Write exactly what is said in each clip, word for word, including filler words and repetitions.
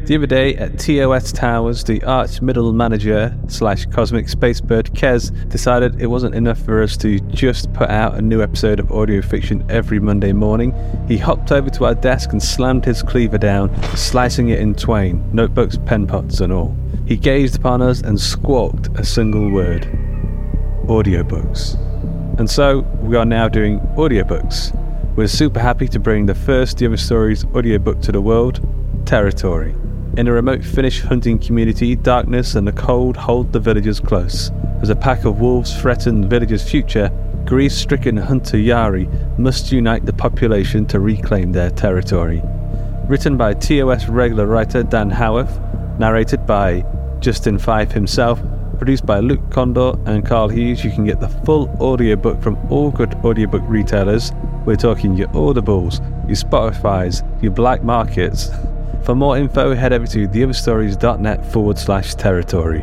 The other day at T O S Towers, the arch middle manager slash cosmic spacebird Kez decided it wasn't enough for us to just put out a new episode of audio fiction every Monday morning. He hopped over to our desk and slammed his cleaver down, slicing it in twain, notebooks, pen pots and all. He gazed upon us and squawked a single word: audiobooks. And so we are now doing audiobooks. We're super happy to bring the first The Other Stories audiobook to the world, Territory. In a remote Finnish hunting community, darkness and the cold hold the villagers close. As a pack of wolves threaten the villagers' future, grief-stricken hunter Jari must unite the population to reclaim their territory. Written by T O S regular writer Dan Howarth, narrated by Justin Fife himself, produced by Luke Condor and Carl Hughes. You can get the full audiobook from all good audiobook retailers. We're talking your Audibles, your Spotifys, your black markets. For more info, head over to theotherstories.net forward slash territory.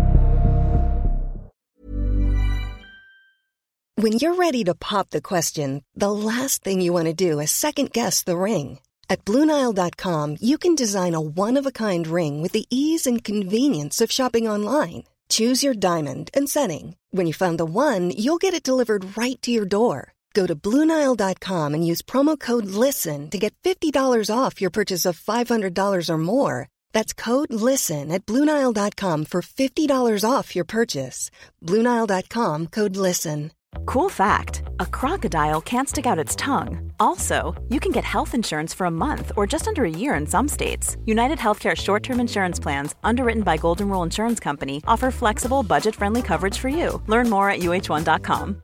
When you're ready to pop the question, the last thing you want to do is second-guess the ring. At Blue Nile dot com, you can design a one-of-a-kind ring with the ease and convenience of shopping online. Choose your diamond and setting. When you find the one, you'll get it delivered right to your door. Go to Blue Nile dot com and use promo code LISTEN to get fifty dollars off your purchase of five hundred dollars or more. That's code LISTEN at Blue Nile dot com for fifty dollars off your purchase. Blue Nile dot com, code LISTEN. Cool fact, a crocodile can't stick out its tongue. Also, you can get health insurance for a month or just under a year in some states. United Healthcare short-term insurance plans, underwritten by Golden Rule Insurance Company, offer flexible, budget-friendly coverage for you. Learn more at U H one dot com.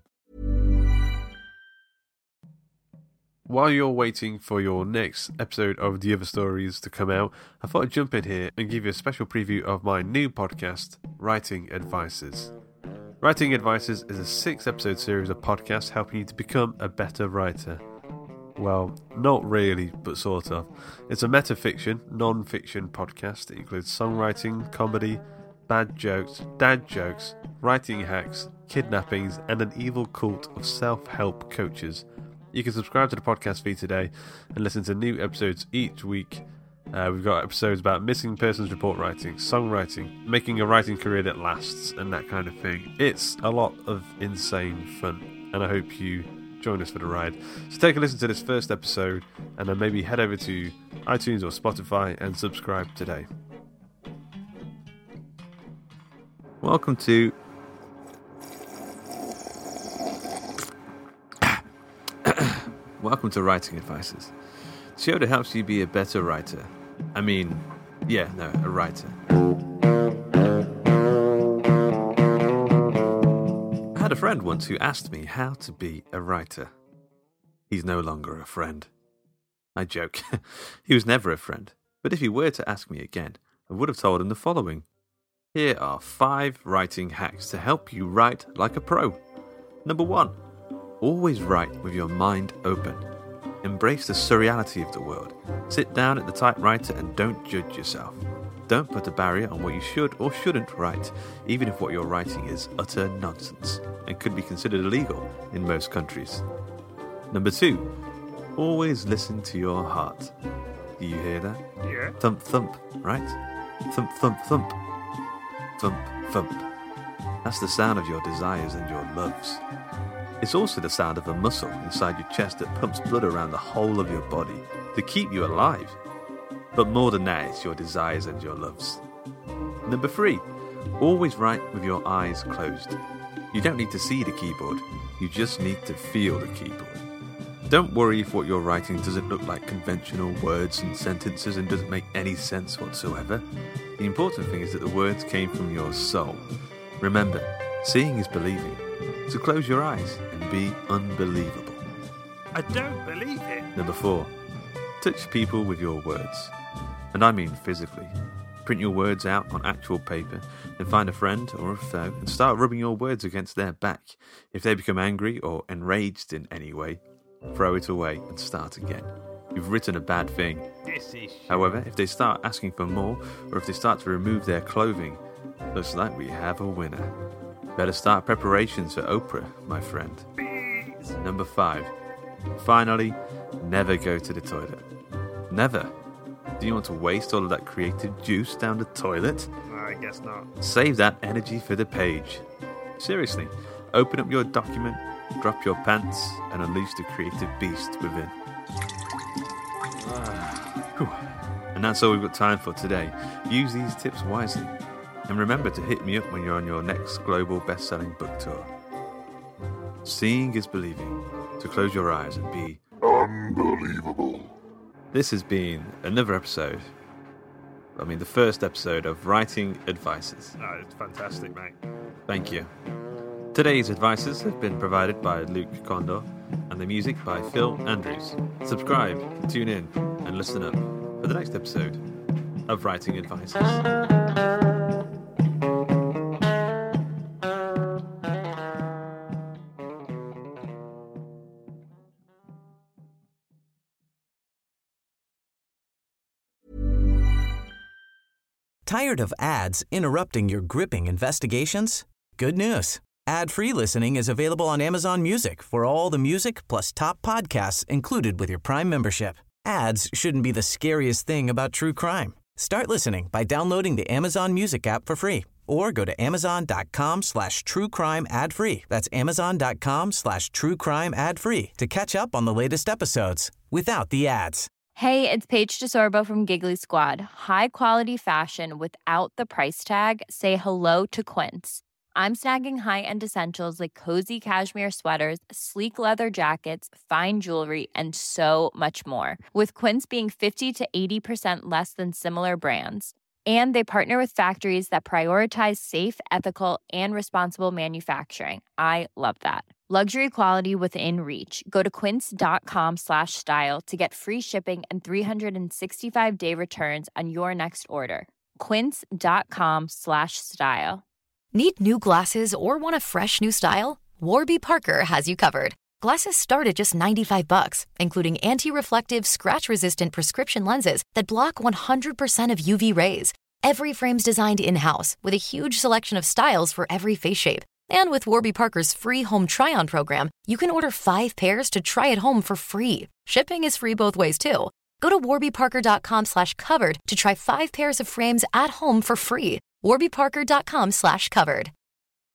While you're waiting for your next episode of The Other Stories to come out, I thought I'd jump in here and give you a special preview of my new podcast, Writing Advices. Writing Advices is a six-episode series of podcasts helping you to become a better writer. Well, not really, but sort of. It's a metafiction, non-fiction podcast that includes songwriting, comedy, bad jokes, dad jokes, writing hacks, kidnappings, and an evil cult of self-help coaches. You can subscribe to the podcast feed today and listen to new episodes each week. Uh, we've got episodes about missing persons report writing, songwriting, making a writing career that lasts, and that kind of thing. It's a lot of insane fun, and I hope you join us for the ride. So take a listen to this first episode, and then maybe head over to iTunes or Spotify and subscribe today. Welcome to... Welcome to Writing Advices, the show that helps you be a better writer. I mean, yeah, no, a writer. I had a friend once who asked me how to be a writer. He's no longer a friend. I joke. He was never a friend. But if he were to ask me again, I would have told him the following. Here are five writing hacks to help you write like a pro. Number one. Always write with your mind open. Embrace the surreality of the world. Sit down at the typewriter and don't judge yourself. Don't put a barrier on what you should or shouldn't write, even if what you're writing is utter nonsense and could be considered illegal in most countries. Number two, always listen to your heart. Do you hear that? Yeah. Thump, thump, right? Thump, thump, thump. Thump, thump. That's the sound of your desires and your loves. It's also the sound of a muscle inside your chest that pumps blood around the whole of your body to keep you alive. But more than that, it's your desires and your loves. Number three, always write with your eyes closed. You don't need to see the keyboard, you just need to feel the keyboard. Don't worry if what you're writing doesn't look like conventional words and sentences and doesn't make any sense whatsoever. The important thing is that the words came from your soul. Remember, seeing is believing. So close your eyes and be unbelievable. I don't believe it. Number four, touch people with your words. And I mean physically. Print your words out on actual paper, then find a friend or a foe and start rubbing your words against their back. If they become angry or enraged in any way, throw it away and start again. You've written a bad thing. This is However, if they start asking for more, or if they start to remove their clothing, looks like we have a winner. Better start preparations for Oprah, my friend. bees. Number five. Finally, never go to the toilet. Never. Do you want to waste all of that creative juice down the toilet? I guess not. Save that energy for the page. Seriously, open up your document, drop your pants, and unleash the creative beast within. Whew. And that's all we've got time for today. Use these tips wisely. And remember to hit me up when you're on your next global best-selling book tour. Seeing is believing. So close your eyes and be unbelievable. This has been another episode, I mean the first episode of Writing Advices. Oh, it's fantastic, mate. Thank you. Today's advices have been provided by Luke Condor and the music by Phil Andrews. Subscribe, tune in, and listen up for the next episode of Writing Advices. Tired of ads interrupting your gripping investigations? Good news. Ad-free listening is available on Amazon Music for all the music plus top podcasts included with your Prime membership. Ads shouldn't be the scariest thing about true crime. Start listening by downloading the Amazon Music app for free or go to amazon.com slash true crime ad free. That's amazon.com slash true crime ad free to catch up on the latest episodes without the ads. Hey, it's Paige DeSorbo from Giggly Squad. High quality fashion without the price tag. Say hello to Quince. I'm snagging high-end essentials like cozy cashmere sweaters, sleek leather jackets, fine jewelry, and so much more. With Quince being fifty to eighty percent less than similar brands. And they partner with factories that prioritize safe, ethical, and responsible manufacturing. I love that. Luxury quality within reach. Go to quince.com slash style to get free shipping and three sixty-five day returns on your next order. Quince.com slash style. Need new glasses or want a fresh new style? Warby Parker has you covered. Glasses start at just ninety-five bucks, including anti-reflective, scratch-resistant prescription lenses that block one hundred percent of U V rays. Every frame's designed in-house with a huge selection of styles for every face shape. And with Warby Parker's free home try-on program, you can order five pairs to try at home for free. Shipping is free both ways, too. Go to warbyparker.com slash covered to try five pairs of frames at home for free. warbyparker.com slash covered.